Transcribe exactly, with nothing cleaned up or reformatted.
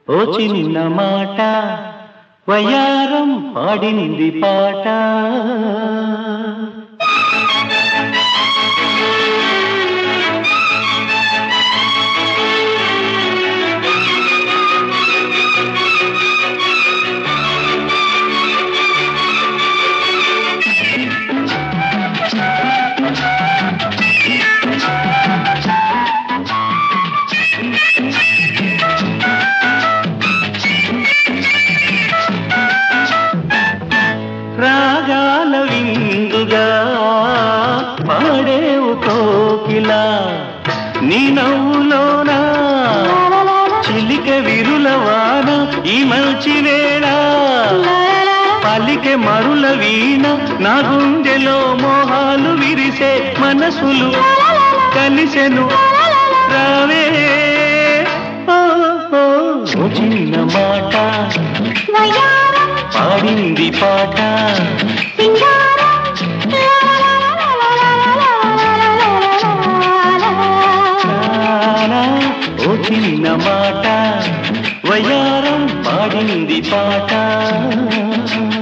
ఓ చిన్న మాట వయారం పాడింది పాట. రాగాల విందుగా పాడేవు కోకిలా, నీ నవ్వులోన చిలిక విరుల వాన, ఈ మంచి వేళ పలికె మరుల వీణ, నా గుండెలో మోహాలు విరిసే మనసులు కలిసెను రావే. ఓ చిన్న మాట పాడింది పాట. ఓ చిన్న మాట వయారం పాడింది పాట.